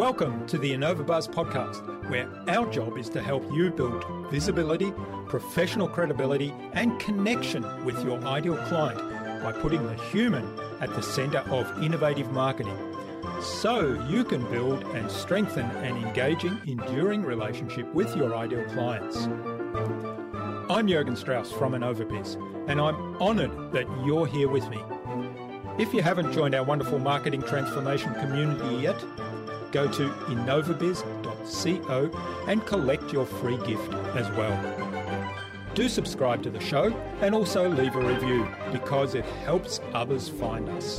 Welcome to the InnovaBuzz podcast, where our job is to help you build visibility, professional credibility, and connection with your ideal client by putting the human at the centre of innovative marketing, so you can build and strengthen an engaging, enduring relationship with your ideal clients. I'm Jürgen Strauss from InnovaBiz, and I'm honoured that you're here with me. If you haven't joined our wonderful marketing transformation community yet, go to innovabiz.co and collect your free gift as well. Do subscribe to the show and also leave a review because it helps others find us.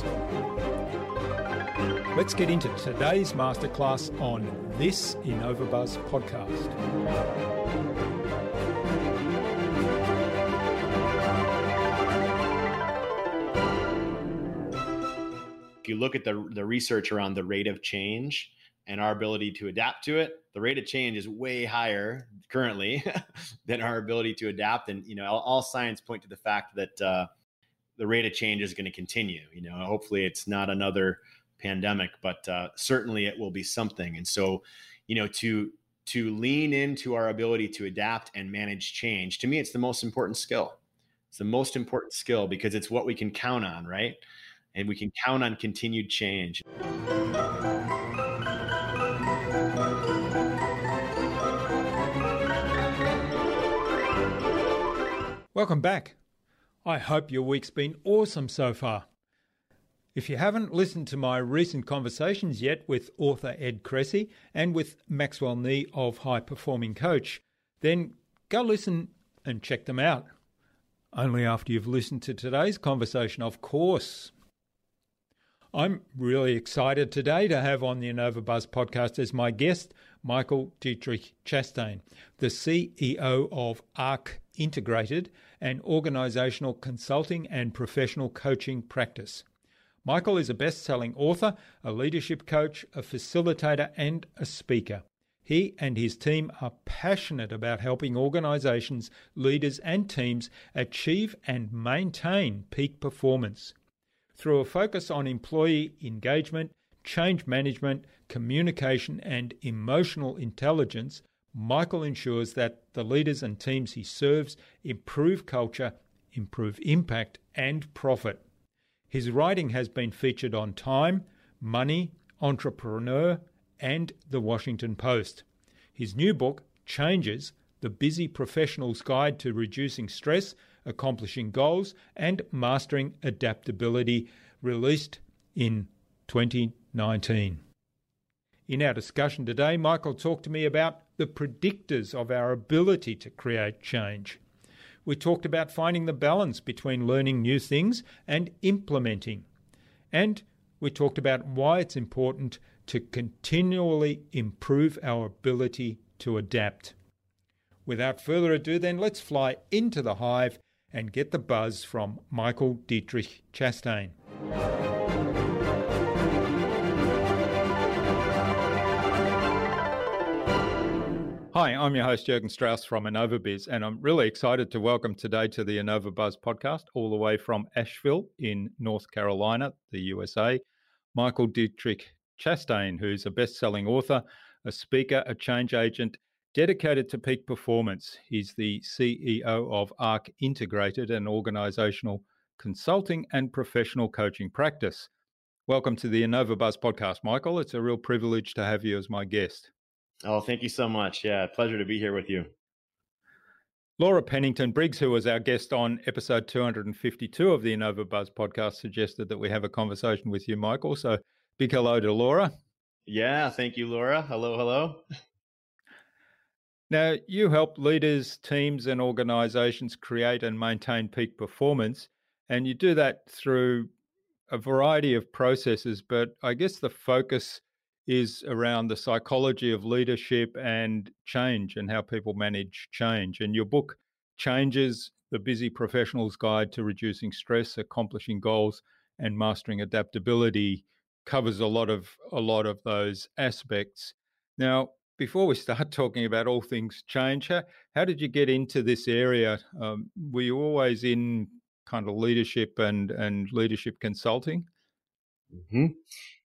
Let's get into today's masterclass on this InnovaBuzz podcast. If you look at the research around the rate of change and our ability to adapt to it, the rate of change is way higher currently than our ability to adapt. And, all signs point to the fact that the rate of change is going to continue. Hopefully it's not another pandemic, but certainly it will be something. And so, to lean into our ability to adapt and manage change, to me, it's the most important skill. It's the most important skill because it's what we can count on, right? And we can count on continued change. Welcome back. I hope your week's been awesome so far. If you haven't listened to my recent conversations yet with author Ed Cressy and with Maxwell Nee of High Performing Coach, then go listen and check them out. Only after you've listened to today's conversation, of course. I'm really excited today to have on the InnovaBuzz podcast as my guest, Michael Dietrich Chastain, the CEO of ARC Integrated, an organisational consulting and professional coaching practice. Michael is a best-selling author, a leadership coach, a facilitator and a speaker. He and his team are passionate about helping organisations, leaders and teams achieve and maintain peak performance. Through a focus on employee engagement, change management, communication and emotional intelligence, Michael ensures that the leaders and teams he serves improve culture, improve impact and profit. His writing has been featured on Time, Money, Entrepreneur and The Washington Post. His new book, Changes, The Busy Professional's Guide to Reducing Stress, Accomplishing Goals and Mastering Adaptability, released in 2019. In our discussion today, Michael talked to me about the predictors of our ability to create change. We talked about finding the balance between learning new things and implementing. And we talked about why it's important to continually improve our ability to adapt. Without further ado, then, let's fly into the hive and get the buzz from Michael Dietrich Chastain. Hi, I'm your host, Jürgen Strauss from InnovaBiz, and I'm really excited to welcome today to the InnovaBuzz podcast, all the way from Asheville in North Carolina, the USA, Michael Dietrich Chastain, who's a best-selling author, a speaker, a change agent, dedicated to peak performance. He's the CEO of ARC Integrated, an organizational consulting and professional coaching practice. Welcome to the InnovaBuzz podcast, Michael. It's a real privilege to have you as my guest. Oh, thank you so much. Yeah, pleasure to be here with you. Laura Pennington Briggs, who was our guest on episode 252 of the InnovaBuzz podcast, suggested that we have a conversation with you, Michael. So big hello to Laura. Yeah, thank you, Laura. Hello. Now, you help leaders, teams and organizations create and maintain peak performance, and you do that through a variety of processes, but I guess the focus is around the psychology of leadership and change and how people manage change. And your book, Changes, The Busy Professional's Guide to Reducing Stress, Accomplishing Goals and Mastering Adaptability, covers a lot of those aspects. Now, before we start talking about all things change, how did you get into this area? Were you always in kind of leadership and leadership consulting? Mm-hmm.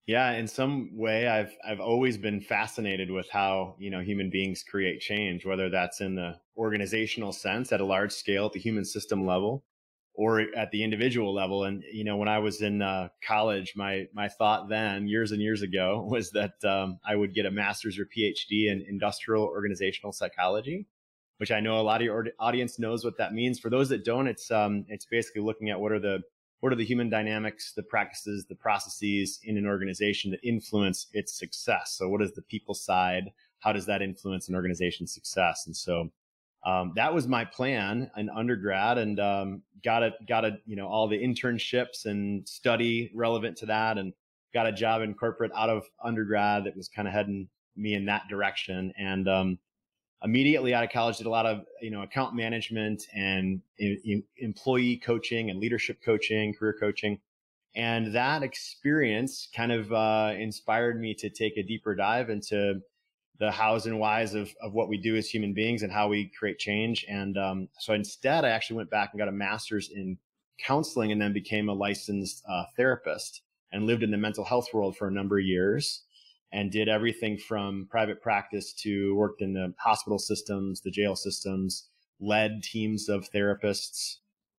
Yeah, in some way, I've always been fascinated with how, human beings create change, whether that's in the organizational sense at a large scale at the human system level, or at the individual level. And when I was in college, my thought then, years and years ago, was that I would get a master's or PhD in industrial organizational psychology, which I know a lot of your audience knows what that means. For those that don't, it's basically looking at what are the human dynamics, the practices, the processes in an organization that influence its success. So what is the people side? How does that influence an organization's success? And so that was my plan in undergrad, and got all the internships and study relevant to that, and got a job in corporate out of undergrad that was kind of heading me in that direction. And immediately out of college, did a lot of account management and employee coaching and leadership coaching, career coaching. And that experience kind of inspired me to take a deeper dive into the hows and whys of what we do as human beings and how we create change. And so instead, I actually went back and got a master's in counseling, and then became a licensed therapist, and lived in the mental health world for a number of years, and did everything from private practice to worked in the hospital systems, the jail systems, led teams of therapists,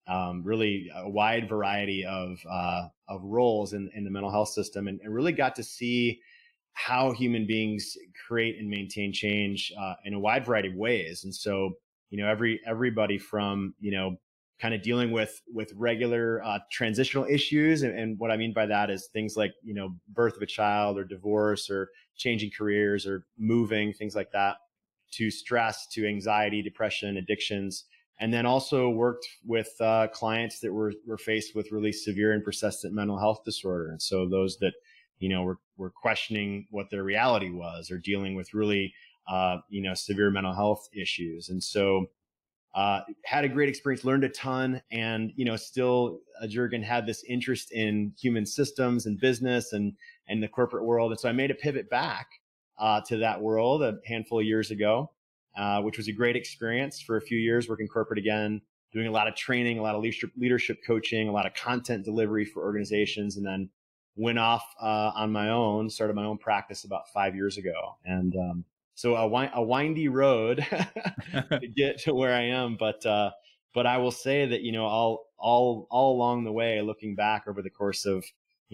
really a wide variety of roles in the mental health system, and really got to see how human beings create and maintain change in a wide variety of ways. And so, everybody from, kind of dealing with regular transitional issues. And what I mean by that is things like, birth of a child, or divorce, or changing careers, or moving, things like that, to stress, to anxiety, depression, addictions. And then also worked with clients that were faced with really severe and persistent mental health disorder. And so those that, were questioning what their reality was, or dealing with really, severe mental health issues. And so had a great experience, learned a ton, and still Jurgen had this interest in human systems and business and the corporate world. And so I made a pivot back to that world a handful of years ago, which was a great experience for a few years, working corporate again, doing a lot of training, a lot of leadership coaching, a lot of content delivery for organizations, and then went off on my own, started my own practice about 5 years ago. And so a windy road to get to where I am, but I will say that all along the way, looking back over the course of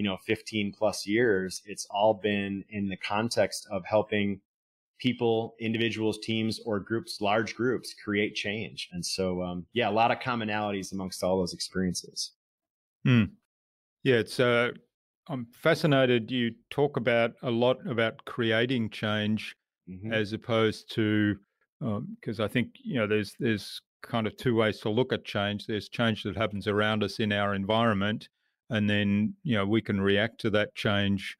15 plus years, it's all been in the context of helping people, individuals, teams, or groups, large groups, create change. And so a lot of commonalities amongst all those experiences. Yeah, it's I'm fascinated. You talk about a lot about creating change, as opposed to, because I think there's kind of two ways to look at change. There's change that happens around us in our environment, and then we can react to that change,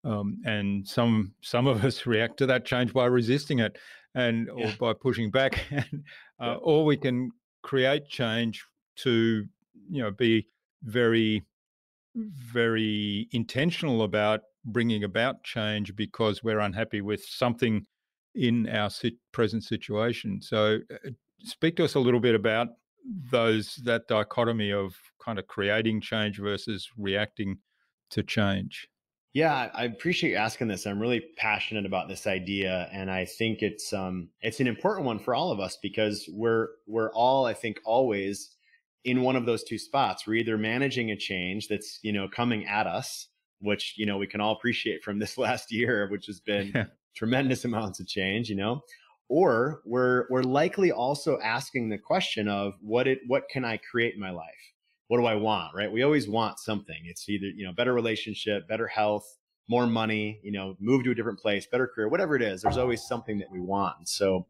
and some of us react to that change by resisting it, or by pushing back, and or we can create change to be very, very intentional about bringing about change because we're unhappy with something in our present situation. So speak to us a little bit about that dichotomy of kind of creating change versus reacting to change. Yeah, I appreciate you asking this. I'm really passionate about this idea, and I think it's an important one for all of us, because we're all, I think, always in one of those two spots. We're either managing a change that's coming at us, which we can all appreciate from this last year, which has been tremendous amounts of change, or we're likely also asking the question of what can I create in my life? What do I want, right? We always want something. It's either, better relationship, better health, more money, move to a different place, better career, whatever it is. There's always something that we want. And so,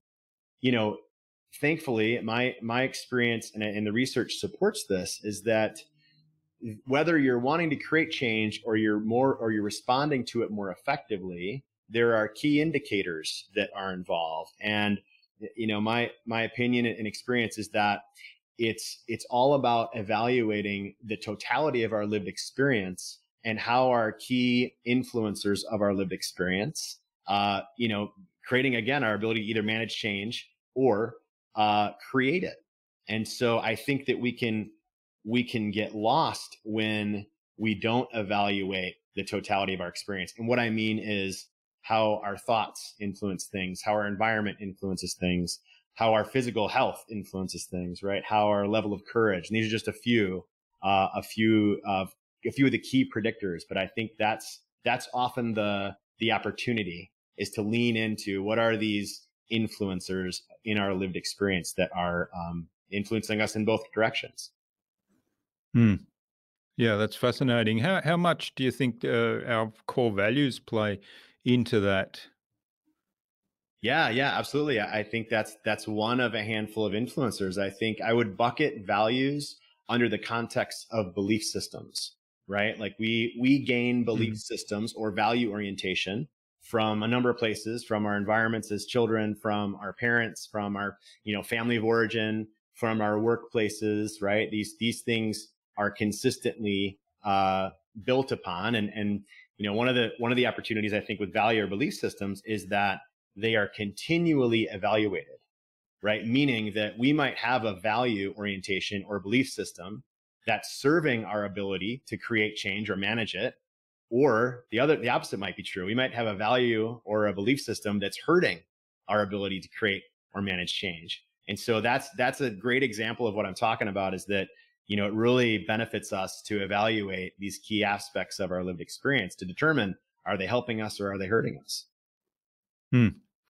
thankfully, my experience and the research supports this, is that whether you're wanting to create change or you're responding to it more effectively, there are key indicators that are involved. And, my opinion and experience is that it's all about evaluating the totality of our lived experience and how our key influencers of our lived experience, creating, again, our ability to either manage change or create it. And so I think that we can get lost when we don't evaluate the totality of our experience. And what I mean is how our thoughts influence things, how our environment influences things, how our physical health influences things, right? How our level of courage. And these are just a few of the key predictors. But I think that's often the opportunity, is to lean into what are these influencers in our lived experience that are influencing us in both directions. Hmm. Yeah, that's fascinating. How much do you think our core values play into that? Yeah, absolutely. I think that's one of a handful of influencers. I think I would bucket values under the context of belief systems, right? Like we gain belief Mm. systems or value orientation from a number of places, from our environments as children, from our parents, from our, family of origin, from our workplaces, right? These things are consistently built upon, and one of the opportunities I think with value or belief systems is that they are continually evaluated, right? Meaning that we might have a value orientation or belief system that's serving our ability to create change or manage it. Or the opposite might be true. We might have a value or a belief system that's hurting our ability to create or manage change. And so that's a great example of what I'm talking about, is that, it really benefits us to evaluate these key aspects of our lived experience to determine, are they helping us or are they hurting us? Hmm.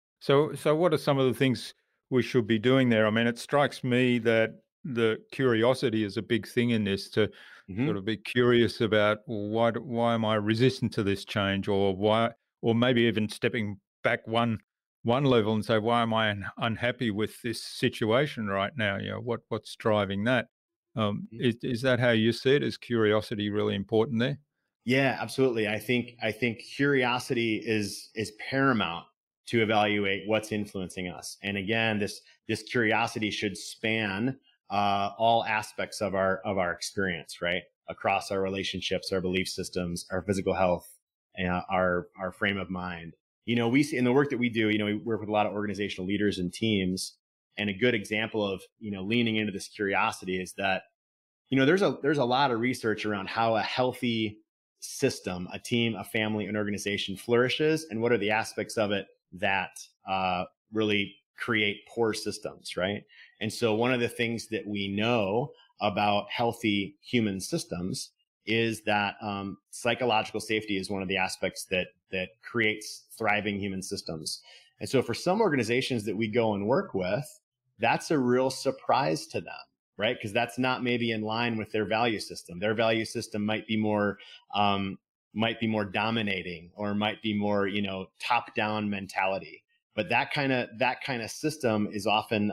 So what are some of the things we should be doing there? I mean, it strikes me that the curiosity is a big thing in this, to sort Mm-hmm. of be curious about, well, why am I resistant to this change, or why, or maybe even stepping back one level and say, why am I unhappy with this situation right now? What's driving that? Is that how you see it? Is curiosity really important there? Yeah, absolutely. I think curiosity is paramount to evaluate what's influencing us. And again, this curiosity should span all aspects of our experience, right? Across our relationships, our belief systems, our physical health, and our frame of mind. We see in the work that we do. We work with a lot of organizational leaders and teams, and a good example of leaning into this curiosity is that there's a lot of research around how a healthy system, a team, a family, an organization flourishes, and what are the aspects of it that really create poor systems, right? And so one of the things that we know about healthy human systems is that psychological safety is one of the aspects that creates thriving human systems. And so for some organizations that we go and work with, that's a real surprise to them, right? Because that's not maybe in line with their value system. Their value system might be more dominating, or might be more, top down mentality. But that kind of system is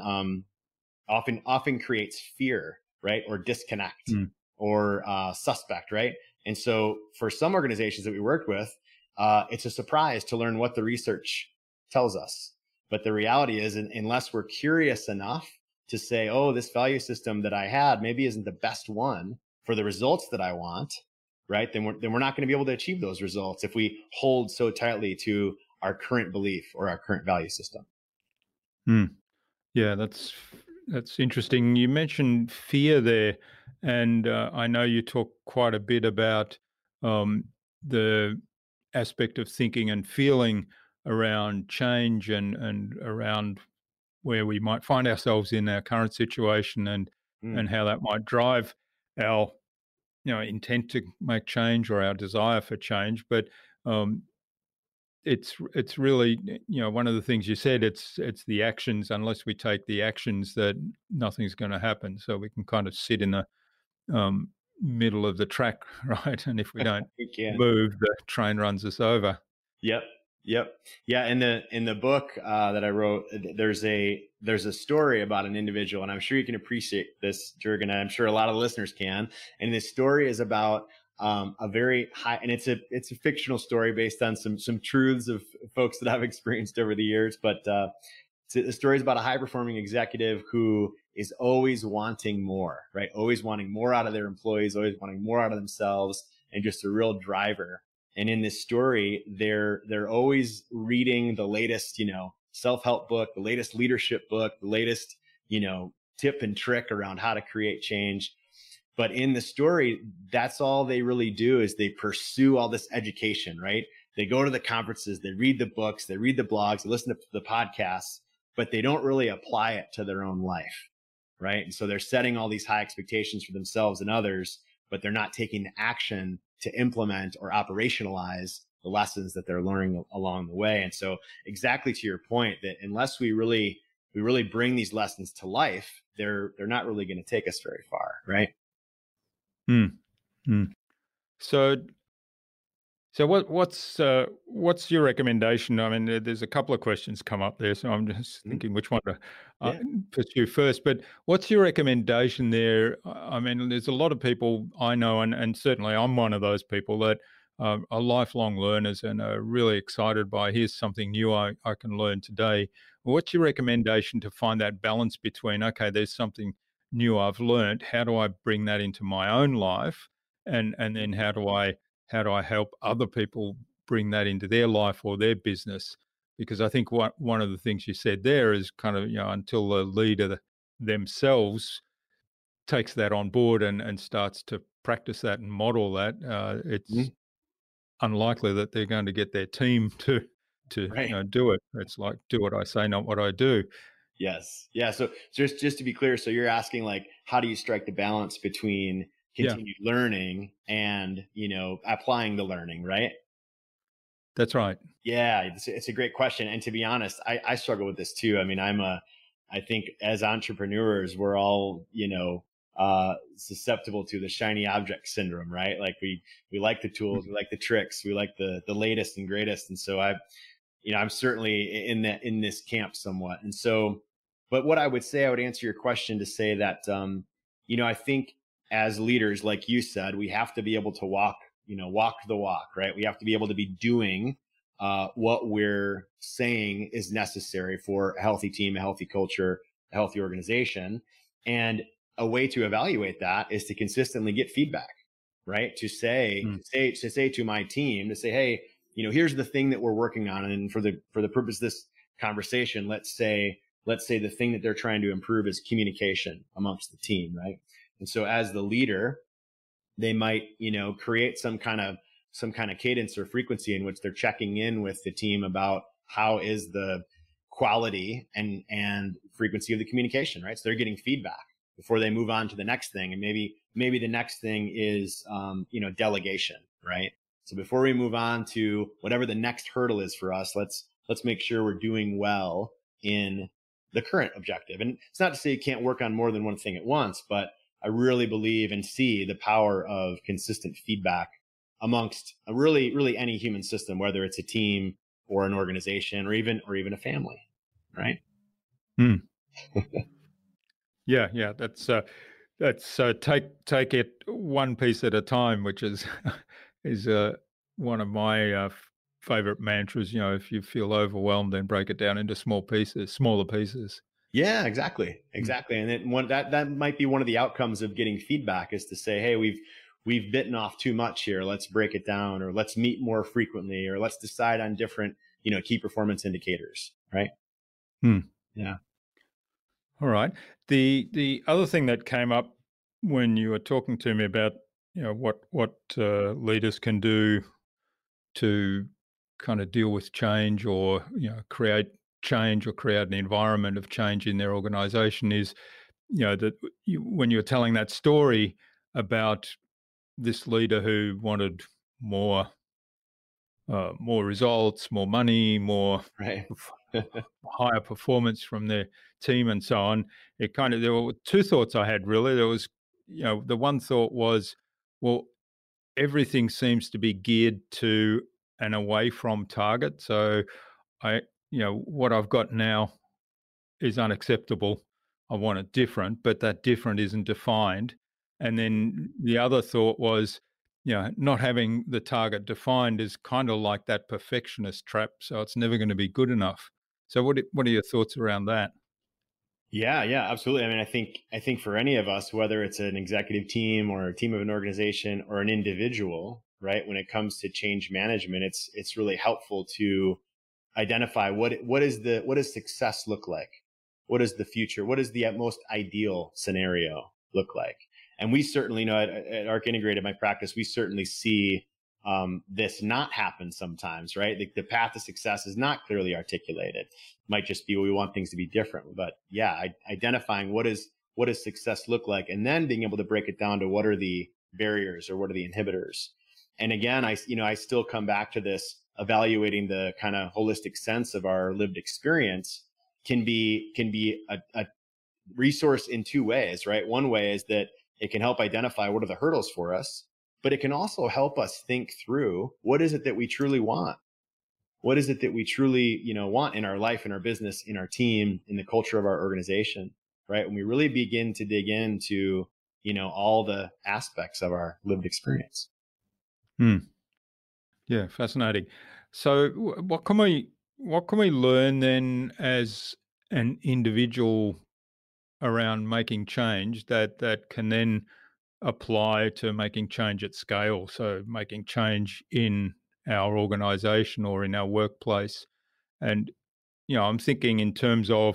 often creates fear, right? Or disconnect, Mm. or suspect, right? And so for some organizations that we worked with, it's a surprise to learn what the research tells us. But the reality is, unless we're curious enough to say, oh, this value system that I had maybe isn't the best one for the results that I want, right? Then we're not going to be able to achieve those results if we hold so tightly to our current belief or our current value system. Mm. Yeah, that's interesting. You mentioned fear there, and I know you talk quite a bit about um, the aspect of thinking and feeling around change, and around where we might find ourselves in our current situation, and Mm. how that might drive our intent to make change, or our desire for change. But um, it's really, one of the things you said, it's the actions. Unless we take the actions, that nothing's going to happen. So we can kind of sit in the um, middle of the track, right? And if we don't We can. move, the train runs us over. Yep. Yep. Yeah. In the book that I wrote, there's a story about an individual, and I'm sure you can appreciate this, Jurgen, and I'm sure a lot of the listeners can. And this story is about a very high, and it's a fictional story based on some truths of folks that I've experienced over the years. But the story is about a high performing executive who is always wanting more, right? Always wanting more out of their employees, always wanting more out of themselves, and just a real driver. And in this story, they're always reading the latest, self-help book, the latest leadership book, the latest, tip and trick around how to create change. But in the story, that's all they really do is they pursue all this education, right? They go to the conferences, they read the books, they read the blogs, they listen to the podcasts, but they don't really apply it to their own life, right? And so they're setting all these high expectations for themselves and others, but they're not taking the action to implement or operationalize the lessons that they're learning along the way. And so exactly to your point, that unless we really bring these lessons to life, they're not really going to take us very far, right? Mm. Mm. So what's your recommendation? I mean, there's a couple of questions come up there, so I'm just thinking which one to Yeah. pursue first. But what's your recommendation there? I mean, there's a lot of people I know, and certainly I'm one of those people that are lifelong learners and are really excited by here's something new I can learn today. What's your recommendation to find that balance between, okay, there's something new I've learned, how do I bring that into my own life, and then how do I help other people bring that into their life or their business? Because I think one of the things you said there is kind of, until the leader themselves takes that on board and starts to practice that and model that, it's Mhm. unlikely that they're going to get their team to Right. do it. It's like, do what I say, not what I do. Yes. Yeah. So just to be clear, so you're asking like, how do you strike the balance between Yeah, continued learning and, applying the learning, right? that's right. Yeah, it's a great question. And to be honest, I struggle with this too. I mean, I think as entrepreneurs, we're all, susceptible to the shiny object syndrome, right? Like we like the tools, we like the tricks, we like the latest and greatest. And so I'm certainly in this camp somewhat. And so, but what I would say, I would answer your question to say that, I think as leaders, like you said, we have to be able to walk the walk, right? We have to be able to be doing what we're saying is necessary for a healthy team, a healthy culture, a healthy organization. And a way to evaluate that is to consistently get feedback, right? Mm. To say to my team, to say, hey, here's the thing that we're working on. And for the purpose of this conversation, let's say the thing that they're trying to improve is communication amongst the team, right? And so as the leader, they might, create some kind of cadence or frequency in which they're checking in with the team about how is the quality and frequency of the communication, right? So they're getting feedback before they move on to the next thing. And maybe the next thing is, delegation, right? So before we move on to whatever the next hurdle is for us, let's make sure we're doing well in the current objective. And it's not to say you can't work on more than one thing at once, but I really believe and see the power of consistent feedback amongst really any human system, whether it's a team or an organization or even a family, right? Mm. Yeah, yeah, that's take it one piece at a time, which is is one of my favorite mantras. If you feel overwhelmed, then break it down into smaller pieces. Yeah, exactly. Mm. Exactly. And then that might be one of the outcomes of getting feedback is to say, hey, we've bitten off too much here. Let's break it down, or let's meet more frequently, or let's decide on different, key performance indicators. Right. Mm. Yeah. All right. The other thing that came up when you were talking to me about what leaders can do to kind of deal with change or create change or create an environment of change in their organization is that when you're telling that story about this leader who wanted more more results, more money, more Right. higher performance from their team and so on. There were two thoughts I had really. There was, the one thought was, well, everything seems to be geared to and away from target. So what I've got now is unacceptable. I want it different, but that different isn't defined. And then the other thought was, not having the target defined is kind of like that perfectionist trap. So it's never going to be good enough. So what are your thoughts around that? Yeah, yeah, absolutely. I mean, I think for any of us, whether it's an executive team or a team of an organization or an individual, right, when it comes to change management, it's really helpful to identify what does success look like? What is the future? What does the most ideal scenario look like? And we certainly know at Arc Integrated, my practice, we certainly see this not happen sometimes, right? The path to success is not clearly articulated. It might just be we want things to be different. But yeah, identifying what does success look like, and then being able to break it down to what are the barriers or what are the inhibitors. And again, I still come back to this, evaluating the kind of holistic sense of our lived experience can be a resource in two ways, right? One way is that it can help identify what are the hurdles for us, but it can also help us think through what is it that we truly want? What is it that we truly, want in our life, in our business, in our team, in the culture of our organization, right? When we really begin to dig into, all the aspects of our lived experience. Yeah, fascinating. So what can we learn then as an individual around making change that can then apply to making change at scale? So making change in our organization or in our workplace. And, I'm thinking in terms of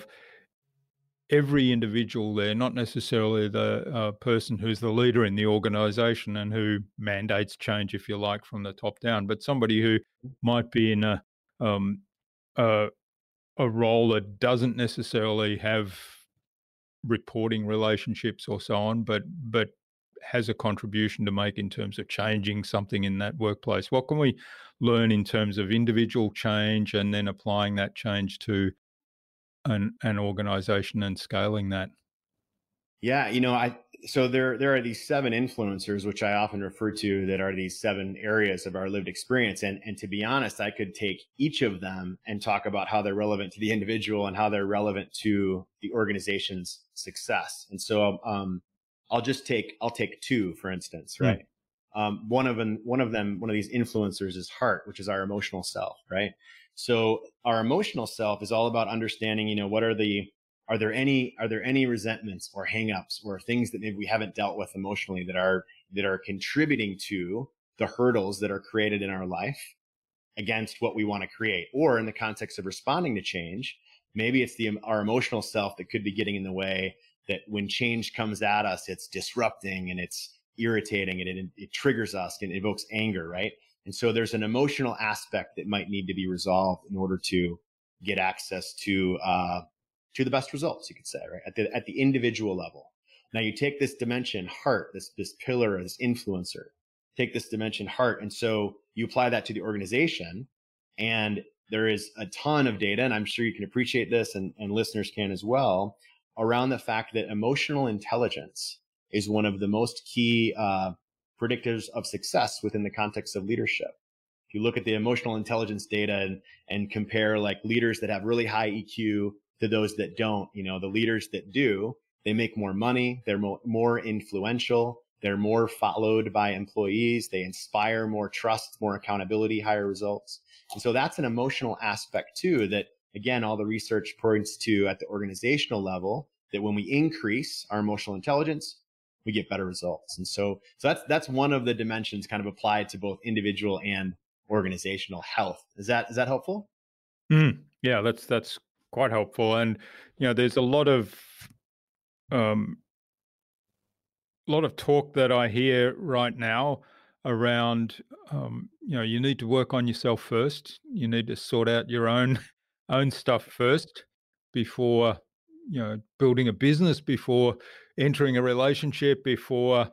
every individual there, not necessarily the person who's the leader in the organization and who mandates change, if you like, from the top down, but somebody who might be in um, a, a role that doesn't necessarily have reporting relationships or so on, but has a contribution to make in terms of changing something in that workplace. What can we learn in terms of individual change and then applying that change to an organization and scaling that? Yeah, so there are these 7 influencers, which I often refer to, that are these 7 areas of our lived experience. And to be honest, I could take each of them and talk about how they're relevant to the individual and how they're relevant to the organization's success. And so I'll take 2, for instance, right? One of these influencers is heart, which is our emotional self, right? So our emotional self is all about understanding, are there any resentments or hangups or things that maybe we haven't dealt with emotionally that are contributing to the hurdles that are created in our life against what we want to create? Or in the context of responding to change, maybe it's our emotional self that could be getting in the way, that when change comes at us, it's disrupting and it's irritating and it triggers us and evokes anger, right? And so there's an emotional aspect that might need to be resolved in order to get access to the best results, you could say, right? At the individual level. Now you take this dimension, heart, this pillar, this influencer, take this dimension, heart. And so you apply that to the organization, and there is a ton of data, and I'm sure you can appreciate this, and listeners can as well, around the fact that emotional intelligence is one of the most key predictors of success within the context of leadership. If you look at the emotional intelligence data and compare like leaders that have really high EQ to those that don't, the leaders that do, they make more money, they're more influential, they're more followed by employees, they inspire more trust, more accountability, higher results. And so that's an emotional aspect too, that again, all the research points to at the organizational level, that when we increase our emotional intelligence, we get better results. And so that's one of the dimensions kind of applied to both individual and organizational health. Is that helpful? Yeah, that's quite helpful. And there's a lot of talk that I hear right now around you need to work on yourself first. You need to sort out your own stuff first before building a business, before entering a relationship, before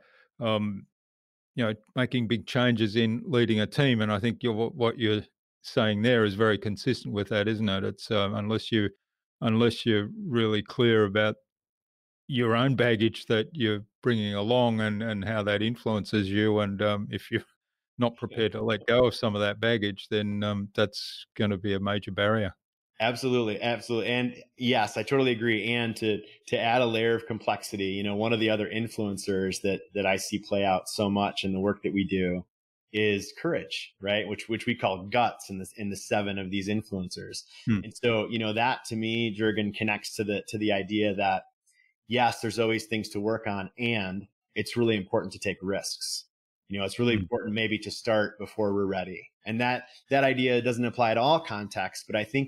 making big changes in leading a team. And I think what you're saying there is very consistent with that, isn't it? It's unless you're really clear about your own baggage that you're bringing along and how that influences you, and if you're not prepared to let go of some of that baggage, then that's going to be a major barrier. Absolutely. And yes, I totally agree. And to add a layer of complexity, one of the other influencers that I see play out so much in the work that we do is courage, right? Which we call guts in the 7 of these influencers. And so, that to me, Jurgen, connects to the idea that yes, there's always things to work on, and it's really important to take risks. It's really important maybe to start before we're ready. And that idea doesn't apply to all contexts, but I think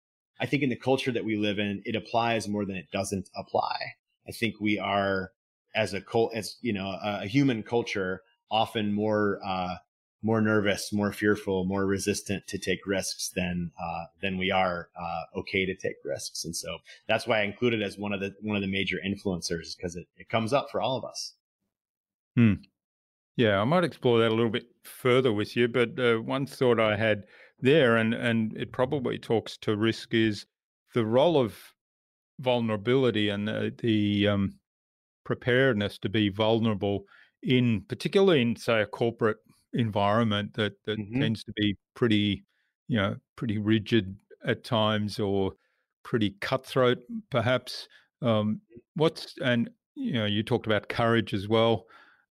in the culture that we live in, it applies more than it doesn't apply. I think we are as a human culture, often more nervous, more fearful, more resistant to take risks than we are okay to take risks. And so that's why I include it as one of the major influencers, because it comes up for all of us. Hmm. Yeah, I might explore that a little bit further with you, but one thought I had there, and it probably talks to risk, is the role of vulnerability and the preparedness to be vulnerable particularly in, say, a corporate environment that Mm-hmm. tends to be pretty, pretty rigid at times, or pretty cutthroat, perhaps. Um, and you talked about courage as well.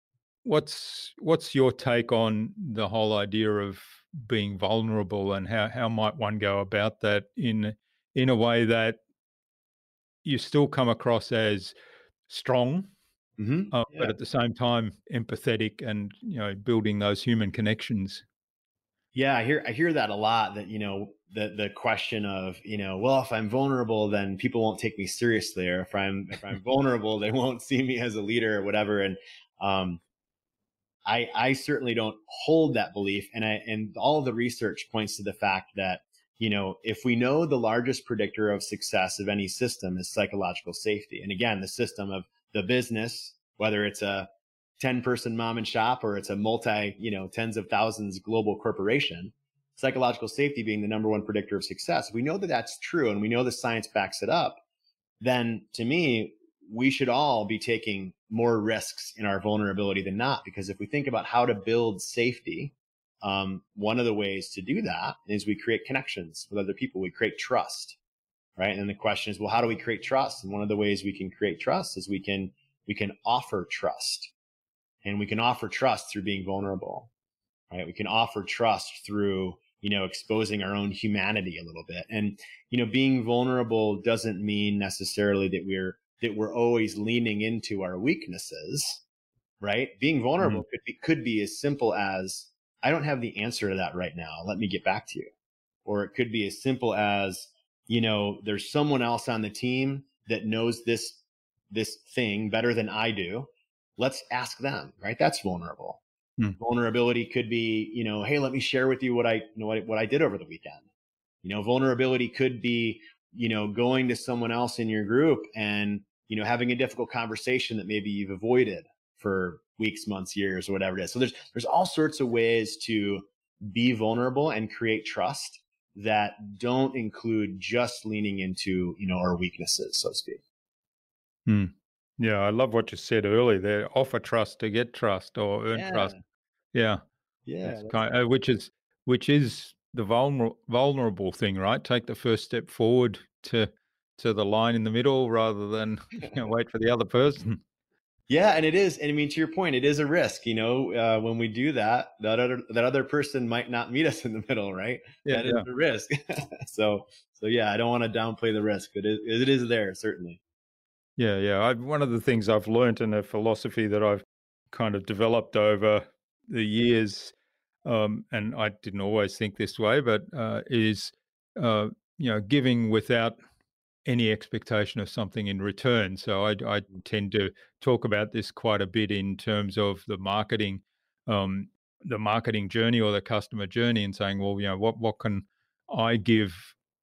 What's your take on the whole idea of being vulnerable, and how might one go about that in a way that you still come across as strong, Mm-hmm. but Yeah. at the same time empathetic, and building those human connections? Yeah, I hear that a lot, that, the question of, well, if I'm vulnerable, then people won't take me seriously, or if I'm vulnerable, they won't see me as a leader or whatever. And um, I certainly don't hold that belief. And all of the research points to the fact that, if we know the largest predictor of success of any system is psychological safety, and again, the system of the business, whether it's a 10-person mom and shop or it's a tens of thousands global corporation, psychological safety being the number one predictor of success. If we know that that's true, and we know the science backs it up, then to me, we should all be taking more risks in our vulnerability than not. Because if we think about how to build safety, one of the ways to do that is we create connections with other people. We create trust, right? And then the question is, well, how do we create trust? And one of the ways we can create trust is we can offer trust, and we can offer trust through being vulnerable, right? We can offer trust through, exposing our own humanity a little bit. And, being vulnerable doesn't mean necessarily that we're always leaning into our weaknesses, right? Being Mm. vulnerable could be as simple as, I don't have the answer to that right now, let me get back to you. Or it could be as simple as, there's someone else on the team that knows this thing better than I do. Let's ask them, right? That's vulnerable. Mm. Vulnerability could be, hey, let me share with you what I did over the weekend. Vulnerability could be, going to someone else in your group and, having a difficult conversation that maybe you've avoided for weeks, months, years, or whatever it is. So there's all sorts of ways to be vulnerable and create trust that don't include just leaning into, our weaknesses, so to speak. Mm. Yeah, I love what you said earlier there. Offer trust to get trust, or earn trust. Yeah. Yeah, Yeah. it's That's kind which is the vulnerable thing, right? Take the first step forward to the line in the middle, rather than wait for the other person. Yeah, and it is. And I mean, to your point, it is a risk. When we do that, that other person might not meet us in the middle, right? Yeah, That is yeah. the risk. So yeah, I don't want to downplay the risk, but it is there, certainly. Yeah, yeah. One of the things I've learnt, in a philosophy that I've kind of developed over the years, and I didn't always think this way, but is uh, giving without any expectation of something in return. So I tend to talk about this quite a bit in terms of um, the marketing journey, or the customer journey, and saying, well, what can I give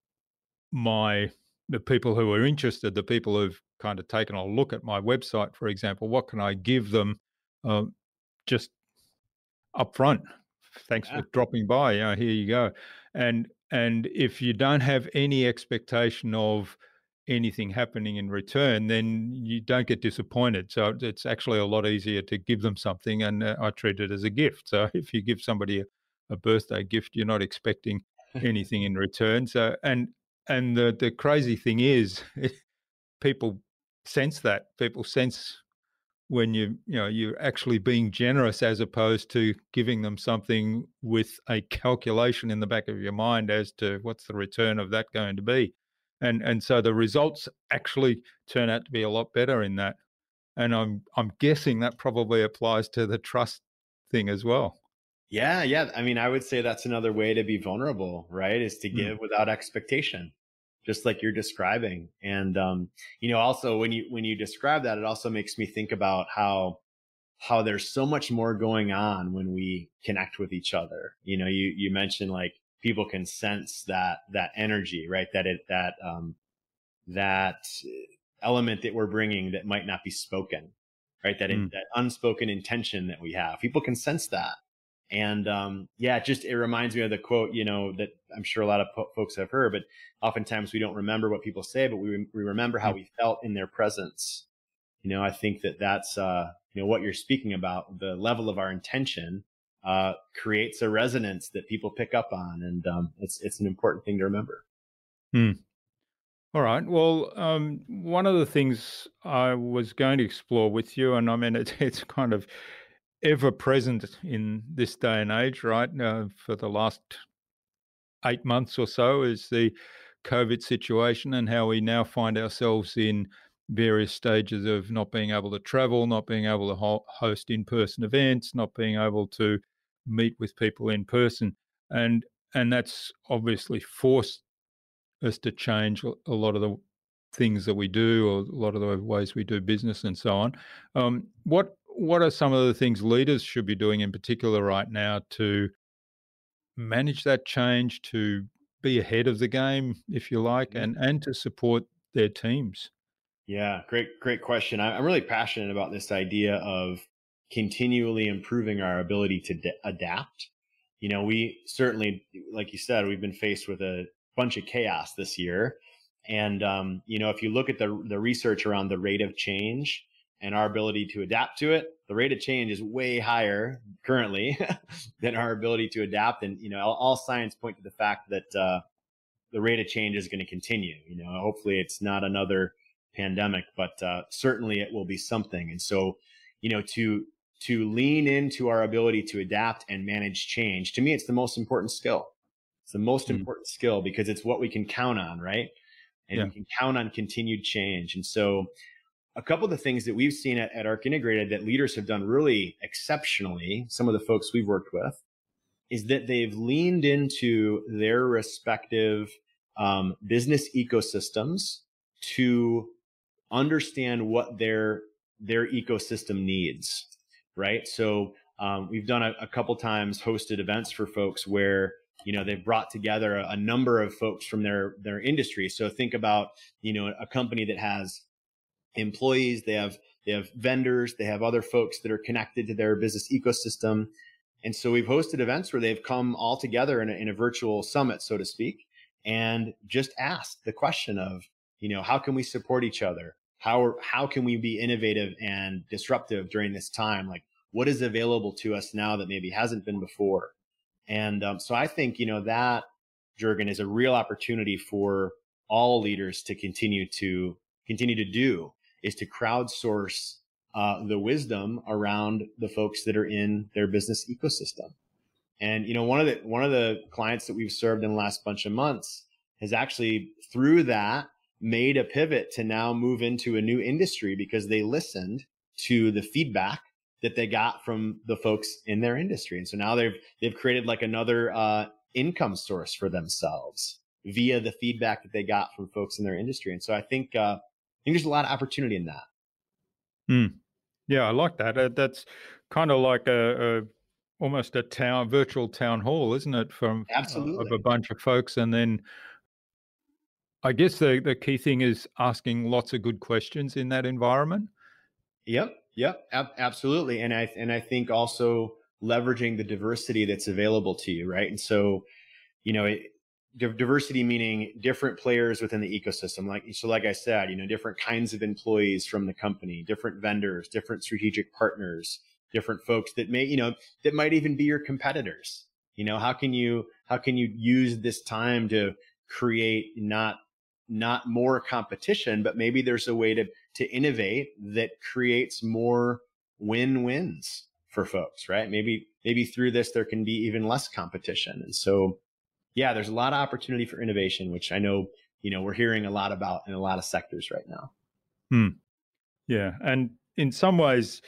my the people who are interested, the people who've kind of taken a look at my website, for example, what can I give them, just upfront? Thanks for Yeah. dropping by. Here you go. And if you don't have any expectation of anything happening in return, then you don't get disappointed. So it's actually a lot easier to give them something, and I treat it as a gift. So if you give somebody a birthday gift, you're not expecting anything in return. So and the crazy thing is, people sense that. People sense when you're actually being generous, as opposed to giving them something with a calculation in the back of your mind as to what's the return of that going to be. And so the results actually turn out to be a lot better in that. And I'm guessing that probably applies to the trust thing as well. Yeah, yeah. I mean, I would say that's another way to be vulnerable, right? Is to Mm. give without expectation. just like you're describing. And also when you describe that, it also makes me think about how there's so much more going on when we connect with each other. You mentioned like people can sense that energy, right? That element that we're bringing that might not be spoken, right? That unspoken intention that we have, people can sense that. And it reminds me of the quote, that I'm sure a lot of folks have heard, but oftentimes we don't remember what people say, but we remember how we felt in their presence. I think that's what you're speaking about. The level of our intention creates a resonance that people pick up on, and it's an important thing to remember. All right. Well, one of the things I was going to explore with you, and I mean, it's kind of ever present in this day and age, right? For the last 8 months or so, is the COVID situation and how we now find ourselves in various stages of not being able to travel, not being able to host in-person events, not being able to meet with people in person, and that's obviously forced us to change a lot of the things that we do, or a lot of the ways we do business and so on. What are some of the things leaders should be doing in particular right now to manage that change, to be ahead of the game, if you like, and to support their teams? Yeah, great question. I'm really passionate about this idea of continually improving our ability to adapt. We certainly, like you said, we've been faced with a bunch of chaos this year. And, if you look at the research around the rate of change and our ability to adapt to it, the rate of change is way higher currently than our ability to adapt. And, all signs point to the fact that the rate of change is going to continue. Hopefully it's not another pandemic, but certainly it will be something. And so, to lean into our ability to adapt and manage change, to me, it's the most important skill. It's the most important skill because it's what we can count on, right? And we can count on continued change. And so a couple of the things that we've seen at ARC Integrated that leaders have done really exceptionally, some of the folks we've worked with, is that they've leaned into their respective business ecosystems to understand what their ecosystem needs, right? So we've done a couple times hosted events for folks where they've brought together a number of folks from their industry. So think about a company that has employees, they have vendors, they have other folks that are connected to their business ecosystem. And so we've hosted events where they've come all together in a virtual summit, so to speak, and just asked the question of, how can we support each other? How can we be innovative and disruptive during this time? Like, what is available to us now that maybe hasn't been before? And so I think, that, Jurgen, is a real opportunity for all leaders to continue to do, is to crowdsource the wisdom around the folks that are in their business ecosystem. And, one of the clients that we've served in the last bunch of months has actually, through that, made a pivot to now move into a new industry because they listened to the feedback that they got from the folks in their industry. And so now they've created like another income source for themselves via the feedback that they got from folks in their industry. And so I think there's a lot of opportunity in that. Yeah, I like that. That's kind of like almost a virtual town hall, isn't it? From Absolutely. Of a bunch of folks, and then I guess the key thing is asking lots of good questions in that environment. Yep, absolutely. And I think also leveraging the diversity that's available to you, right? And so, diversity meaning different players within the ecosystem. Like I said, different kinds of employees from the company, different vendors, different strategic partners, different folks that that might even be your competitors. How can you use this time to create not more competition, but maybe there's a way to innovate that creates more win-wins for folks, right? Maybe through this, there can be even less competition. And so, yeah, there's a lot of opportunity for innovation, which I know, we're hearing a lot about in a lot of sectors right now. Yeah. And in some ways,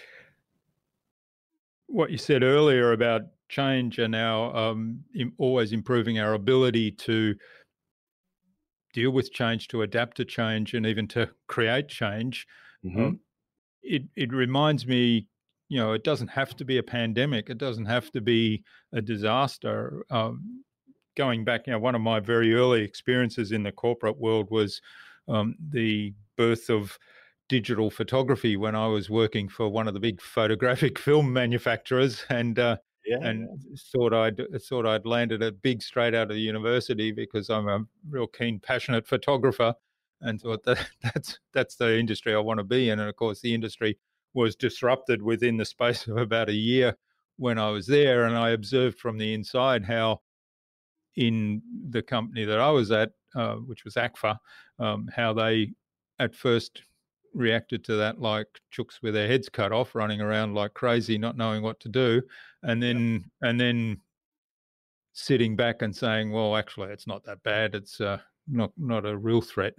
what you said earlier about change and our always improving our ability to deal with change, to adapt to change, and even to create change. Hmm. Um, it reminds me, it doesn't have to be a pandemic. It doesn't have to be a disaster. Going back, one of my very early experiences in the corporate world was the birth of digital photography when I was working for one of the big photographic film manufacturers, Yeah, and thought I'd landed it big straight out of the university because I'm a real keen, passionate photographer, and thought that that's the industry I want to be in. And of course, the industry was disrupted within the space of about a year when I was there, and I observed from the inside how in the company that I was at, which was ACFA, how they at first reacted to that like chooks with their heads cut off, running around like crazy, not knowing what to do, and yeah, then sitting back and saying, "Well, actually, it's not that bad. It's not a real threat."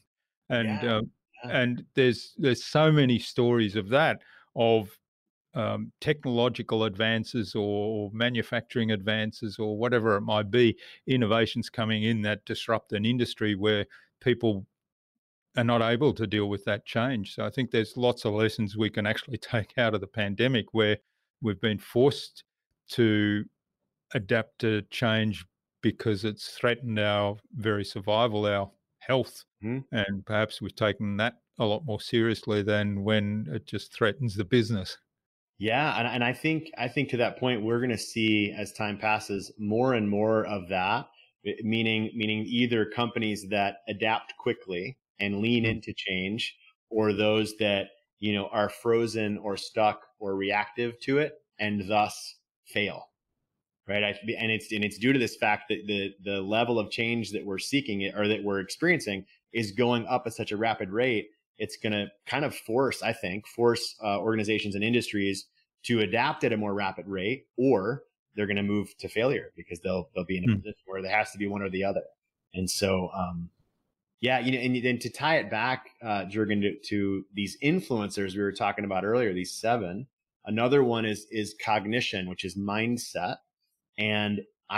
and yeah, um, yeah. and there's so many stories of that, of technological advances or manufacturing advances or whatever it might be, innovations coming in that disrupt an industry where people are not able to deal with that change. So I think there's lots of lessons we can actually take out of the pandemic, where we've been forced to adapt to change because it's threatened our very survival, our health. Mhm. And perhaps we've taken that a lot more seriously than when it just threatens the business. Yeah, and I think to that point, we're going to see as time passes more and more of that. Meaning either companies that adapt quickly and lean Mm, into change, or those that are frozen or stuck or reactive to it and thus fail. Right. And it's due to this fact that the level of change that we're seeking or that we're experiencing is going up at such a rapid rate. It's going to kind of force organizations and industries to adapt at a more rapid rate, or they're going to move to failure because they'll be in a mm, position where there has to be one or the other. And so, yeah, and then to tie it back, Jurgen, to these influencers we were talking about earlier, these seven. Another one is cognition, which is mindset. And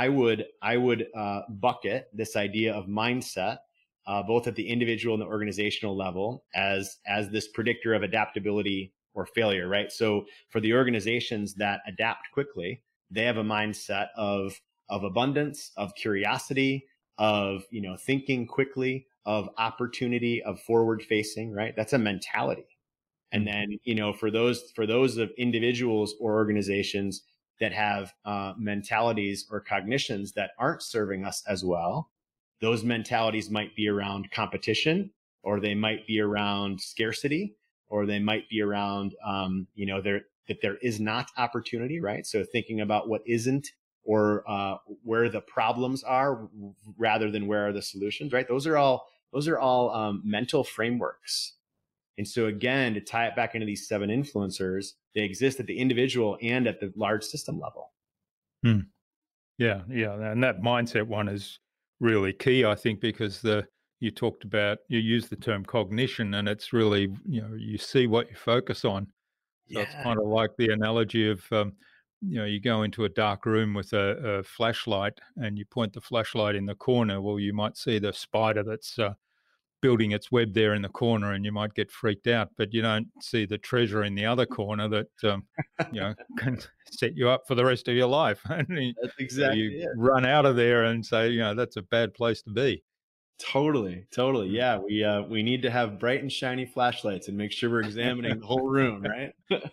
I would bucket this idea of mindset, both at the individual and the organizational level, as this predictor of adaptability or failure, right? So for the organizations that adapt quickly, they have a mindset of abundance, of curiosity, of thinking quickly, of opportunity, of forward facing, right? That's a mentality. And mm, then, for those of individuals or organizations that have mentalities or cognitions that aren't serving us as well, those mentalities might be around competition, or they might be around scarcity, or they might be around, that there is not opportunity, right? So thinking about what isn't, or where the problems are rather than where are the solutions, right? Those are all mental frameworks. And so again, to tie it back into these seven influencers, they exist at the individual and at the large system level. mm. Yeah, yeah, and that mindset one is really key, I think, because you use the term cognition, and it's really, you see what you focus on. So it's Yeah. kind of like the analogy of, you go into a dark room with a flashlight and you point the flashlight in the corner. Well, you might see the spider that's building its web there in the corner, and you might get freaked out, but you don't see the treasure in the other corner that can set you up for the rest of your life. And That's you exactly it. run out of there and say, that's a bad place to be. Totally, totally. Mm. Yeah, we need to have bright and shiny flashlights and make sure we're examining the whole room, right?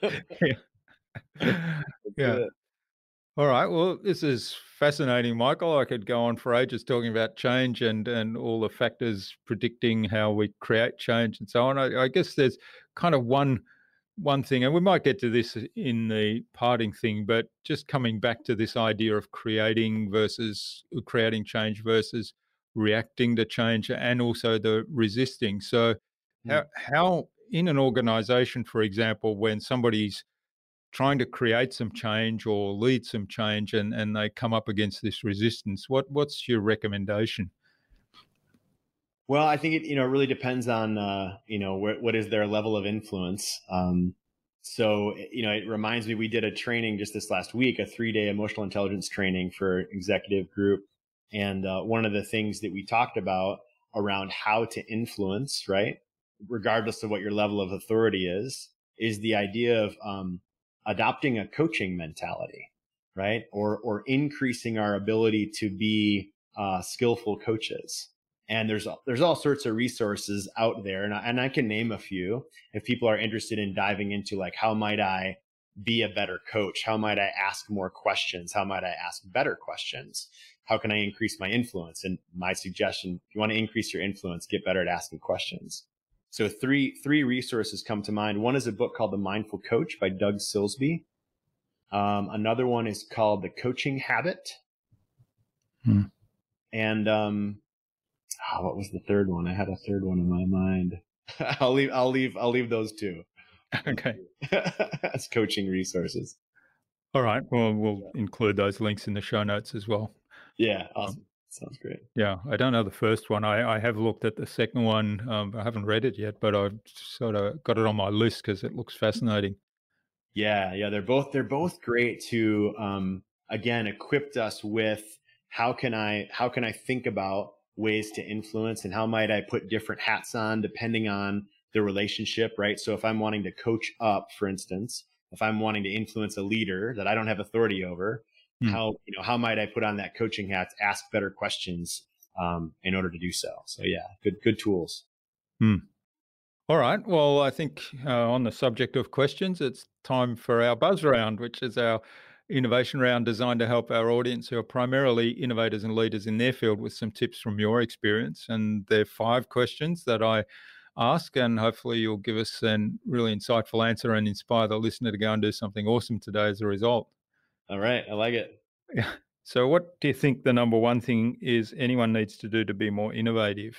Yeah. That's Yeah. it. All right. Well, this is fascinating, Michael. I could go on for ages talking about change and all the factors predicting how we create change and so on. I guess there's kind of one thing, and we might get to this in the parting thing, but just coming back to this idea of creating change versus reacting to change, and also the resisting. So, Hmm. how in an organization, for example, when somebody's trying to create some change or lead some change, and they come up against this resistance, what's your recommendation? Well, I think it really depends on what is their level of influence. So it reminds me, we did a training just this last week, a 3-day emotional intelligence training for executive group, and one of the things that we talked about around how to influence, right? Regardless of what your level of authority is the idea of adopting a coaching mentality, right? Or increasing our ability to be skillful coaches. And there's all sorts of resources out there, and I can name a few if people are interested in diving into like, how might I be a better coach? How might I ask more questions? How might I ask better questions? How can I increase my influence? And my suggestion, if you want to increase your influence, get better at asking questions. So three resources come to mind. One is a book called The Mindful Coach by Doug Silsby. Another one is called The Coaching Habit. And what was the third one? I had a third one in my mind. I'll leave those two. Okay. As coaching resources. All right. Well, we'll include those links in the show notes as well. Yeah. Awesome. Sounds great. Yeah. I don't know the first one. I have looked at the second one. I haven't read it yet, but I've sort of got it on my list because it looks fascinating. Yeah. Yeah. They're both great to, again, equipped us with how can I think about ways to influence, and how might I put different hats on depending on the relationship, right? So if I'm wanting to coach up, for instance, if I'm wanting to influence a leader that I don't have authority over, how might I put on that coaching hat, ask better questions in order to do so? So yeah, good tools. All right. Well, I think on the subject of questions, it's time for our buzz round, which is our innovation round designed to help our audience, who are primarily innovators and leaders in their field, with some tips from your experience. And there are 5 questions that I ask, and hopefully you'll give us a really insightful answer and inspire the listener to go and do something awesome today as a result. All right. I like it. Yeah. So what do you think the number one thing is anyone needs to do to be more innovative?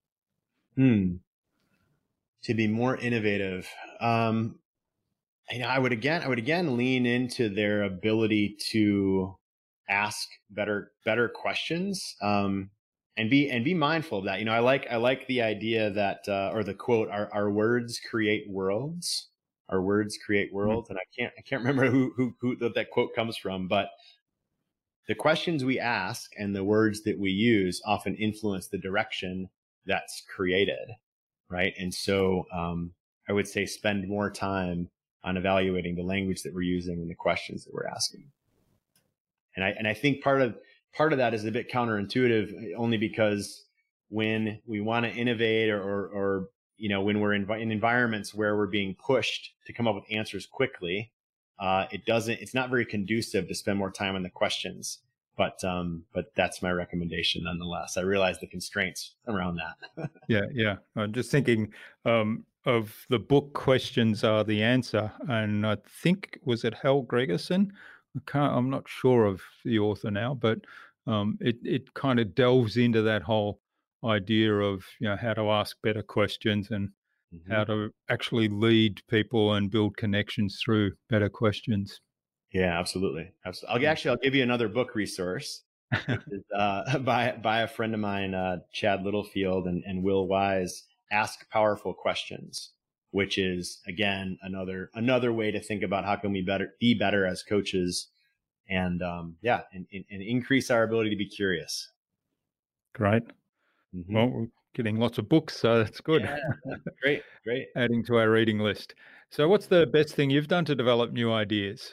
To be more innovative. I would again lean into their ability to ask better questions, and be mindful of that. I like the idea that, or the quote, our words create worlds. Our words create worlds. And I can't remember who that quote comes from, but the questions we ask and the words that we use often influence the direction that's created. Right. And so, I would say spend more time on evaluating the language that we're using and the questions that we're asking. And I think part of that is a bit counterintuitive, only because when we want to innovate or when we're in environments where we're being pushed to come up with answers quickly, it's not very conducive to spend more time on the questions. But that's my recommendation nonetheless. I realize the constraints around that. Yeah. I'm just thinking of the book Questions Are the Answer. And I think, was it Hal Gregerson? I'm not sure of the author now, but it kind of delves into that whole idea of how to ask better questions and how to actually lead people and build connections through better questions. Yeah, absolutely. I'll give you another book resource, which is by a friend of mine, Chad Littlefield and Will Wise, Ask Powerful Questions, which is again another way to think about how can we be better as coaches, and increase our ability to be curious. Great. Well, we're getting lots of books, so that's good. Yeah, great. Adding to our reading list. So what's the best thing you've done to develop new ideas?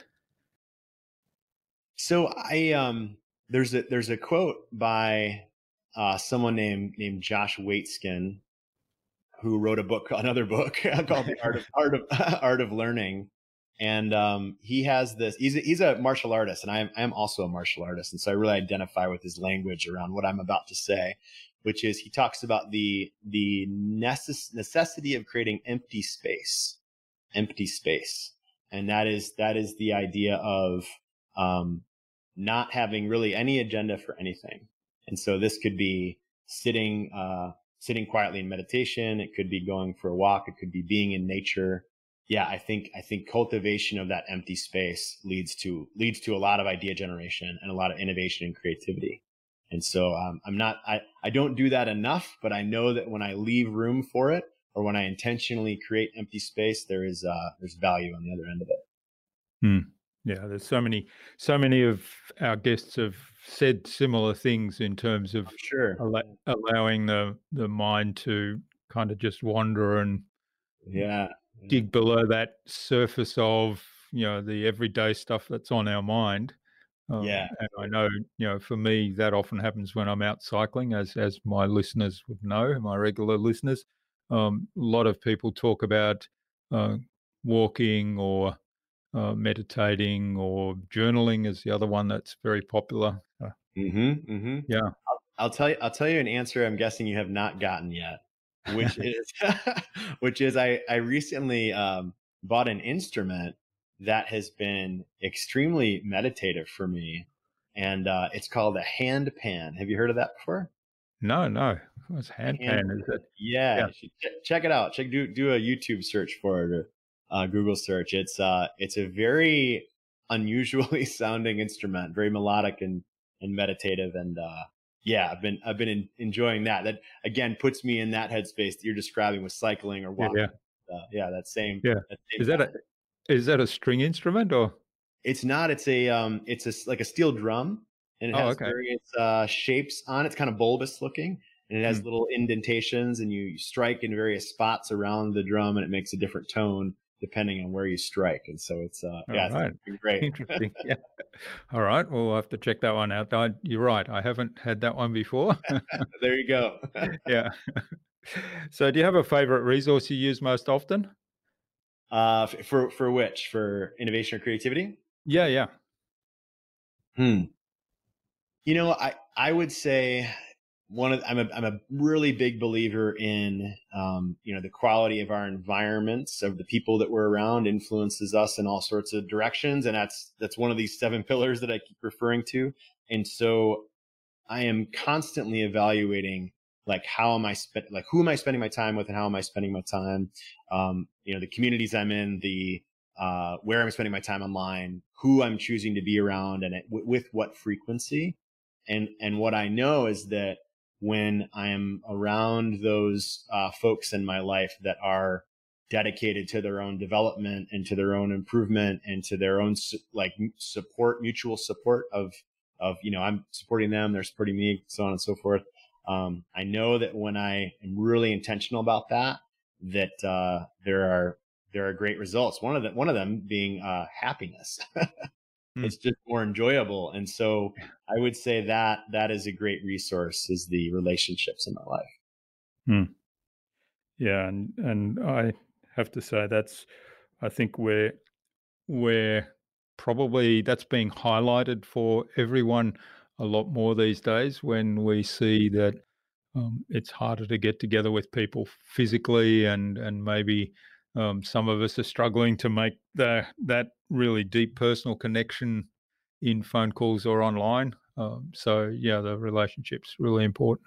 So there's a quote by someone named Josh Waitzkin, who wrote another book called The Art of Learning. And he has this. He's a martial artist, and I am also a martial artist, and so I really identify with his language around what I'm about to say, which is he talks about the necessity of creating empty space, and that is the idea of not having really any agenda for anything. And so this could be sitting quietly in meditation. It could be going for a walk. It could be being in nature. Yeah, I think cultivation of that empty space leads to a lot of idea generation and a lot of innovation and creativity. And so I don't do that enough, but I know that when I leave room for it, or when I intentionally create empty space, there's value on the other end of it. Yeah, there's so many of our guests have said similar things in terms of I'm sure. allowing the mind to kind of just wander and Yeah. Yeah. dig below that surface of, the everyday stuff that's on our mind. Yeah. And I know, for me, that often happens when I'm out cycling, as my listeners would know, my regular listeners. A lot of people talk about uh, walking or meditating or journaling is the other one that's very popular. Mm-hmm. Yeah. I'll tell you an answer I'm guessing you have not gotten yet, which is which is I recently bought an instrument that has been extremely meditative for me, and it's called a hand pan. Have you heard of that before? No, no. What's Hand handpan? Is it? Yeah, Yeah. you should check it out. Do a YouTube search for it, or Google search. It's a very unusually sounding instrument, very melodic and meditative, and yeah, I've been enjoying that. That again puts me in that headspace that you're describing with cycling or Yeah. Yeah. walking. Yeah, Yeah. that same Is that kind. a string instrument or? It's not. It's like a steel drum, and it Oh, has okay. various shapes on it. It's kind of bulbous looking, and it has Mm. little indentations, and you strike in various spots around the drum, and it makes a different tone depending on where you strike. And so it's All yeah, it's right. been great. Interesting. Yeah. All right. Well, I'll have to check that one out. You're right. I haven't had that one before. There you go. Yeah. So, do you have a favorite resource you use most often? For which for innovation or creativity? Yeah. Yeah. Hmm. I would say I'm a really big believer in the quality of our environments, of the people that we're around influences us in all sorts of directions, and that's one of these seven pillars that I keep referring to. And so I am constantly evaluating, like, who am I spending my time with, and how am I spending my time? The communities I'm in, the where I'm spending my time online, who I'm choosing to be around, and with what frequency. And what I know is that when I am around those folks in my life that are dedicated to their own development and to their own improvement and to their own support, mutual support of I'm supporting them, they're supporting me, so on and so forth. I know that when I am really intentional about that, there are great results. One of them being happiness. Mm. It's just more enjoyable, and so I would say that is a great resource, is the relationships in my life. Mm. Yeah. And I have to say I think we're probably that's being highlighted for everyone a lot more these days when we see that it's harder to get together with people physically, and maybe some of us are struggling to make that really deep personal connection in phone calls or online. So yeah, the relationship's really important.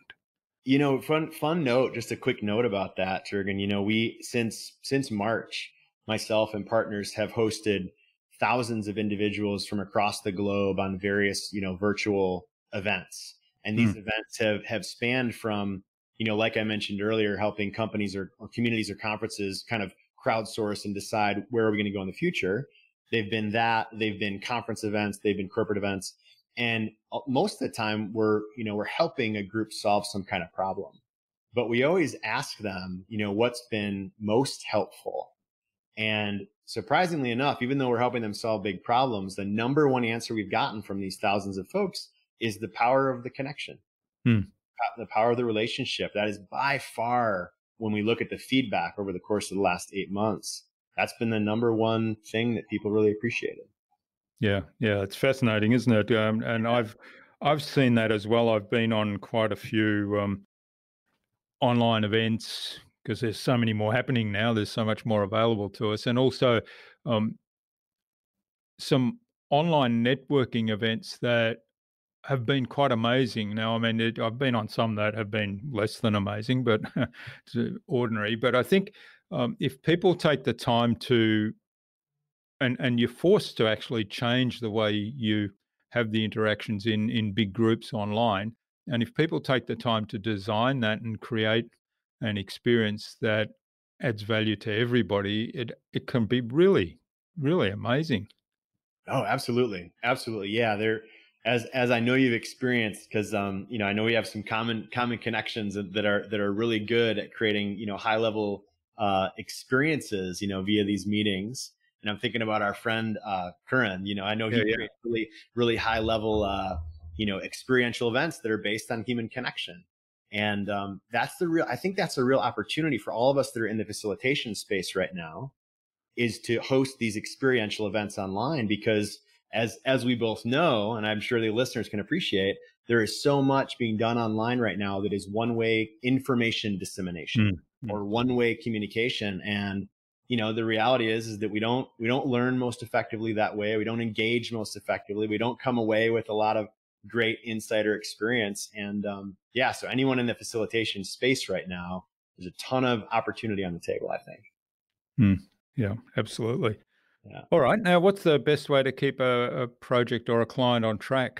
Fun note, just a quick note about that, Jurgen. We since March, myself and partners have hosted thousands of individuals from across the globe on various, virtual events. And these Mm, events have spanned from, like I mentioned earlier, helping companies or communities or conferences kind of crowdsource and decide where are we going to go in the future. They've been conference events, they've been corporate events, and most of the time we're helping a group solve some kind of problem, but we always ask them, what's been most helpful. And surprisingly enough, even though we're helping them solve big problems, the number one answer we've gotten from these thousands of folks is the power of the connection, mm. the power of the relationship. That is by far, when we look at the feedback over the course of the last 8 months, that's been the number one thing that people really appreciated. Yeah, yeah, it's fascinating, isn't it? And I've seen that as well. I've been on quite a few online events because there's so many more happening now. There's so much more available to us, and also um, some online networking events that have been quite amazing. Now, I mean, I've been on some that have been less than amazing, but it's ordinary. But I think if people take the time to and you're forced to actually change the way you have the interactions in big groups online. And if people take the time to design that and create an experience that adds value to everybody, it can be really, really amazing. Oh, absolutely. Absolutely. Yeah. As I know you've experienced, because, I know we have some common connections that are really good at creating, high level, experiences, via these meetings. And I'm thinking about our friend, Curran, I know Yeah, he yeah. creates really, really high level, experiential events that are based on human connection. And, I think that's a real opportunity for all of us that are in the facilitation space right now, is to host these experiential events online, because as we both know, and I'm sure the listeners can appreciate, there is so much being done online right now that is one way information dissemination Mm, mm. or one way communication. And the reality is that we don't learn most effectively that way. We don't engage most effectively. We don't come away with a lot of great insider experience. And yeah, so anyone in the facilitation space right now, there's a ton of opportunity on the table, I think. Mm. Yeah, absolutely. Yeah. All right. Now, what's the best way to keep a project or a client on track?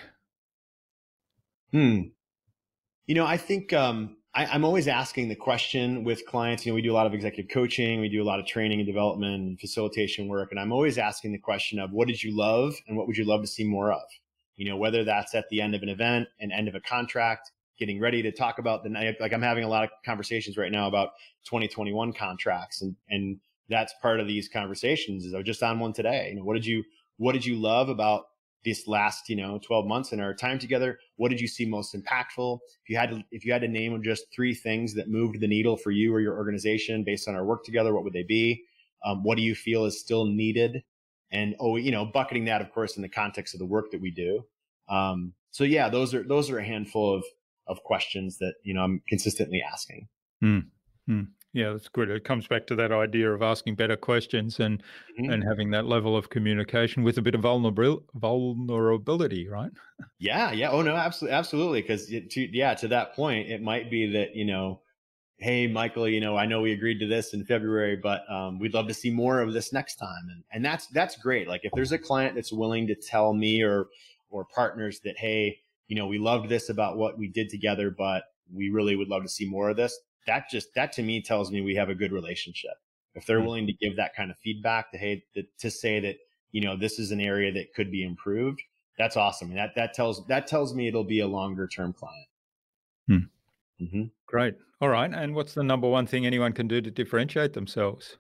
Hmm. I think I'm always asking the question with clients. We do a lot of executive coaching, we do a lot of training and development and facilitation work. And I'm always asking the question of, what did you love and what would you love to see more of? Whether that's at the end of an event, an end of a contract, getting ready to talk about the night. Like, I'm having a lot of conversations right now about 2021 contracts. And that's part of these conversations. Is I was just on one today. What did you love about this last 12 months in our time together? What did you see most impactful? If you had to name just three things that moved the needle for you or your organization based on our work together, what would they be? What do you feel is still needed? And bucketing that, of course, in the context of the work that we do. So yeah, those are a handful of questions that I'm consistently asking. Mm, mm. Yeah, that's good. It comes back to that idea of asking better questions and Mhm. and having that level of communication with a bit of vulnerability, right? Yeah, yeah. Oh no, absolutely, absolutely. Because to that point, it might be that hey, Michael, I know we agreed to this in February, but we'd love to see more of this next time. And that's great. Like, if there's a client that's willing to tell me or partners that, hey, we loved this about what we did together, but we really would love to see more of this. That to me tells me we have a good relationship. If they're Mm, willing to give that kind of feedback, to say that, this is an area that could be improved, that's awesome. And that tells me it'll be a longer term client. mm. Hmm. Great. All right. And what's the number one thing anyone can do to differentiate themselves?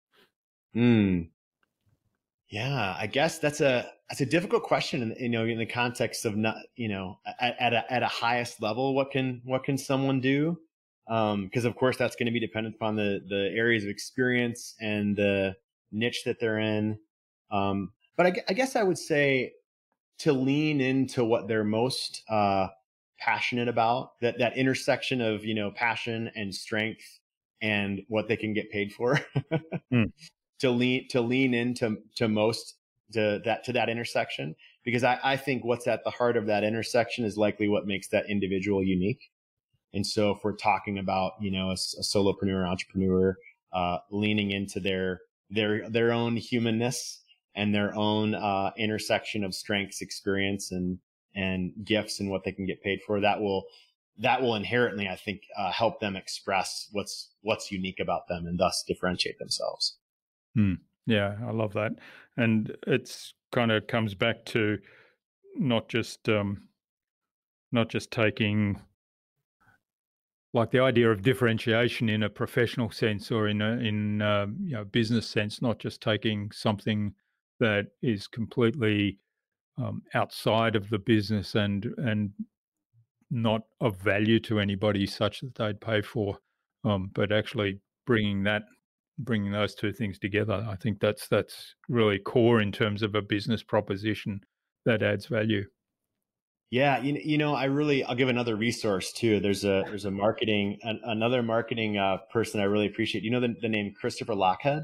Mm. Yeah, I guess that's a difficult question, in the context of, not, at a highest level, what can someone do? Because of course that's going to be dependent upon the areas of experience and the niche that they're in. But I guess I would say to lean into what they're most passionate about, that intersection of passion and strength and what they can get paid for. Mm, to lean into that intersection, because I think what's at the heart of that intersection is likely what makes that individual unique. And so if we're talking about a solopreneur, entrepreneur, leaning into their own humanness and their own intersection of strengths, experience, and gifts, and what they can get paid for, that will inherently, I think, help them express what's unique about them and thus differentiate themselves. mm. Yeah, I love that. And it's kind of comes back to not just not just taking like the idea of differentiation in a professional sense or in business sense, not just taking something that is completely outside of the business and not of value to anybody such that they'd pay for, but actually bringing those two things together. I think that's really core in terms of a business proposition that adds value. Yeah, I'll give another resource too. There's another marketing person I really appreciate. The name Christopher Lochhead?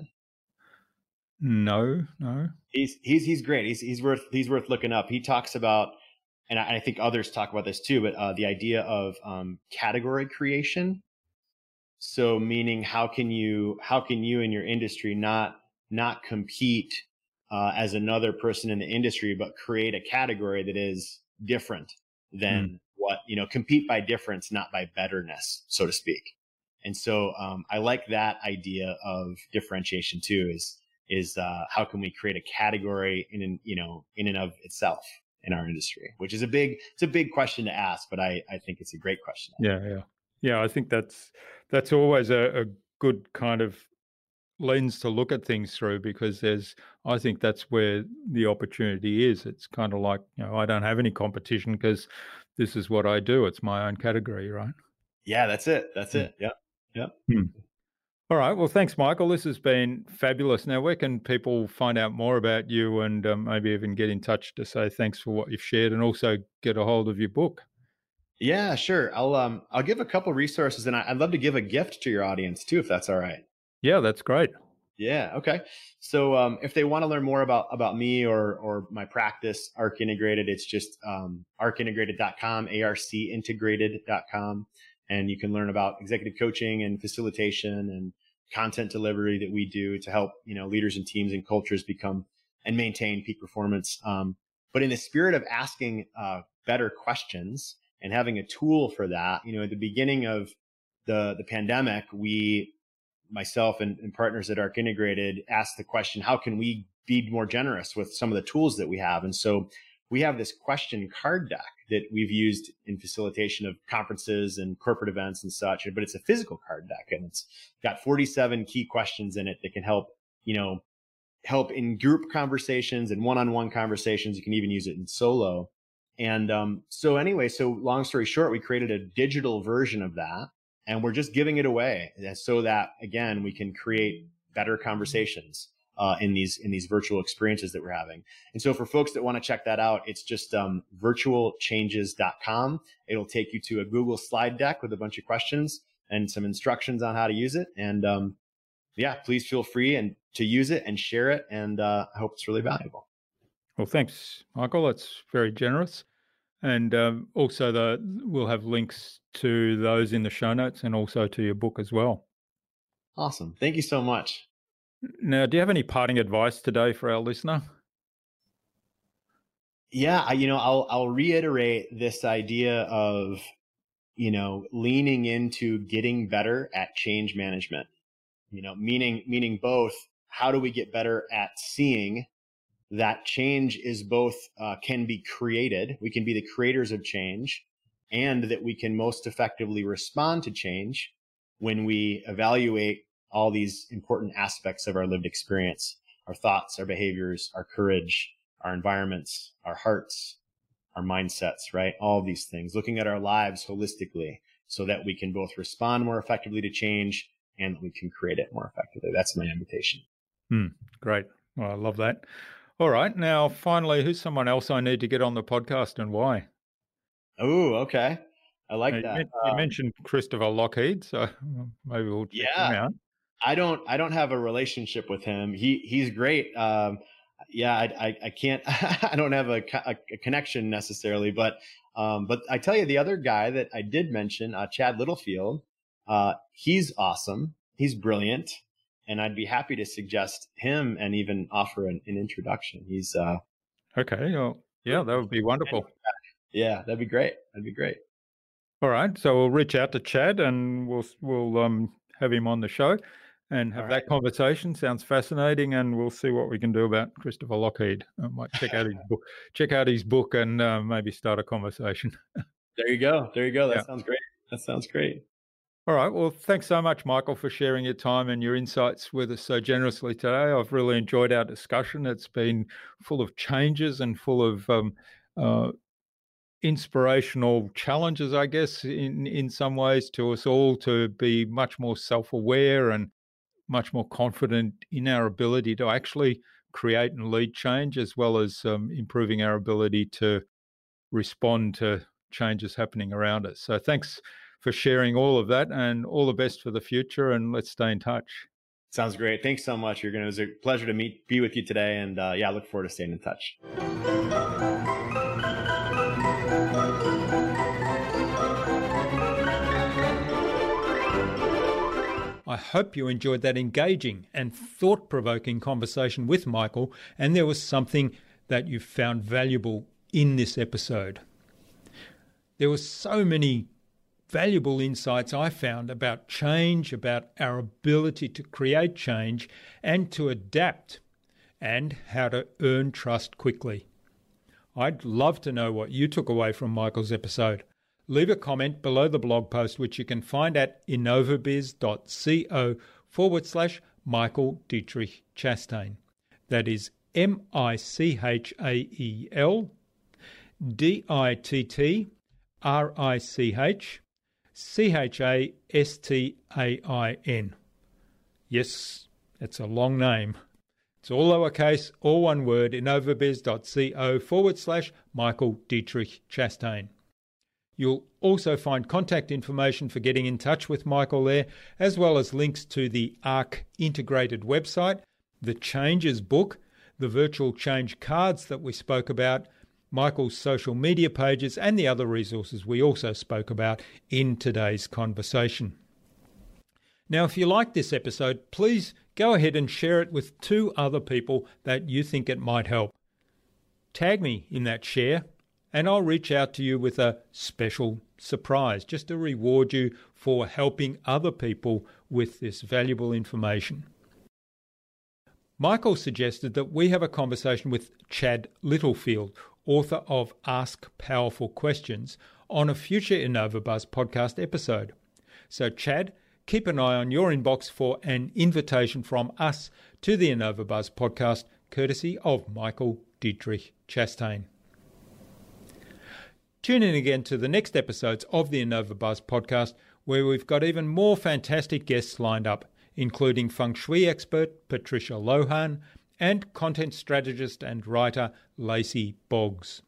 No, no. He's great. He's worth looking up. He talks about, and I think others talk about this too, but the idea of category creation. So, meaning, how can you in your industry not compete as another person in the industry, but create a category that is different Mm, than what, compete by difference, not by betterness, so to speak. And so I like that idea of differentiation too. Is is how can we create a category in and of itself in our industry, which is it's a big question to ask, but I think it's a great question. Yeah. I think that's always a good kind of lens to look at things through, because I think that's where the opportunity is. It's kind of like, I don't have any competition because this is what I do. It's my own category, right? Yeah, that's it. Yeah. All right. Well, thanks, Michael. This has been fabulous. Now, where can people find out more about you and maybe even get in touch to say thanks for what you've shared and also get a hold of your book? Yeah, sure. I'll give a couple resources, and I'd love to give a gift to your audience too, if that's all right. Yeah, that's great. Yeah. Okay. So if they want to learn more about me or my practice, Arc Integrated, it's just arcintegrated.com, arcintegrated.com. And you can learn about executive coaching and facilitation and content delivery that we do to help, leaders and teams and cultures become and maintain peak performance. But in the spirit of asking better questions and having a tool for that, at the beginning of the pandemic, myself and partners at Arc Integrated asked the question, how can we be more generous with some of the tools that we have? And so we have this question card deck that we've used in facilitation of conferences and corporate events and such, but it's a physical card deck, and it's got 47 key questions in it that can help in group conversations and one-on-one conversations. You can even use it in solo. And so long story short, we created a digital version of that, and we're just giving it away so that, again, we can create better conversations in these virtual experiences that we're having. And so for folks that want to check that out, it's just virtualchanges.com. It'll take you to a Google slide deck with a bunch of questions and some instructions on how to use it. And please feel free to use it and share it. And I hope it's really valuable. Well, thanks, Michael. That's very generous. And also we'll have links to those in the show notes and also to your book as well. Awesome. Thank you so much. Now, do you have any parting advice today for our listener? Yeah, I'll reiterate this idea of, leaning into getting better at change management, meaning both, how do we get better at seeing that change is both, can be created, we can be the creators of change, and that we can most effectively respond to change when we evaluate all these important aspects of our lived experience, our thoughts, our behaviors, our courage, our environments, our hearts, our mindsets, right? All these things, looking at our lives holistically so that we can both respond more effectively to change and that we can create it more effectively. That's my invitation. Great. Well, I love that. All right. Now, finally, who's someone else I need to get on the podcast and why? Oh, okay. I like that. You mentioned Christopher Lockheed, so maybe we'll check him out. I don't have a relationship with him. He's great. I can't. I don't have a connection necessarily, but I tell you, the other guy that I did mention, Chad Littlefield, he's awesome. He's brilliant, and I'd be happy to suggest him and even offer an introduction. He's okay. Well, yeah, that would be wonderful. Yeah, that'd be great. All right, so we'll reach out to Chad and we'll have him on the show and have that conversation. Sounds fascinating, and we'll see what we can do about Christopher Lockheed. I might check out his book, and maybe start a conversation. There you go. That sounds great. All right. Well, thanks so much, Michael, for sharing your time and your insights with us so generously today. I've really enjoyed our discussion. It's been full of changes and full of inspirational challenges, I guess, in some ways, to us all to be much more self-aware and much more confident in our ability to actually create and lead change, as well as improving our ability to respond to changes happening around us. So thanks for sharing all of that, and all the best for the future, and let's stay in touch. Sounds great. Thanks so much, Jürgen. It was a pleasure to be with you today, and I look forward to staying in touch. I hope you enjoyed that engaging and thought-provoking conversation with Michael, and there was something that you found valuable in this episode. There were so many valuable insights I found about change, about our ability to create change and to adapt, and how to earn trust quickly. I'd love to know what you took away from Michael's episode. Leave a comment below the blog post, which you can find at innovabiz.co/Michael Dietrich Chastain. That is MICHAEL DITTRICHCHASTAIN. Yes, it's a long name. It's all lowercase, all one word, innovabiz.co/Michael Dietrich Chastain. You'll also find contact information for getting in touch with Michael there, as well as links to the ARC integrated website, the Changes book, the virtual change cards that we spoke about, Michael's social media pages, and the other resources we also spoke about in today's conversation. Now, if you like this episode, please go ahead and share it with 2 other people that you think it might help. Tag me in that share, and I'll reach out to you with a special surprise, just to reward you for helping other people with this valuable information. Michael suggested that we have a conversation with Chad Littlefield, author of Ask Powerful Questions, on a future InnovaBuzz podcast episode. So Chad, keep an eye on your inbox for an invitation from us to the InnovaBuzz podcast, courtesy of Michael Dietrich Chastain. Tune in again to the next episodes of the InnovaBuzz podcast, where we've got even more fantastic guests lined up, including feng shui expert Patricia Lohan and content strategist and writer Lacey Boggs.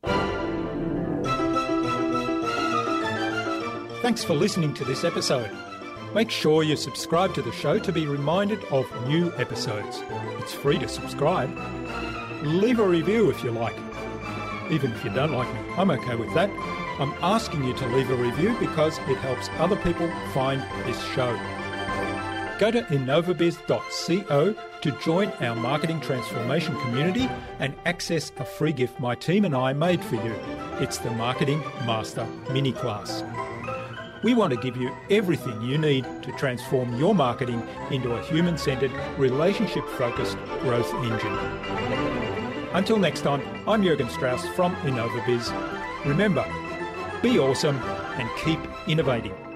Thanks for listening to this episode. Make sure you subscribe to the show to be reminded of new episodes. It's free to subscribe. Leave a review if you like. Even if you don't like me, I'm okay with that. I'm asking you to leave a review because it helps other people find this show. Go to innovabiz.co to join our marketing transformation community and access a free gift my team and I made for you. It's the Marketing Master Mini Class. We want to give you everything you need to transform your marketing into a human-centered, relationship-focused growth engine. Until next time, I'm Jürgen Strauss from InnovaBiz. Remember, be awesome and keep innovating.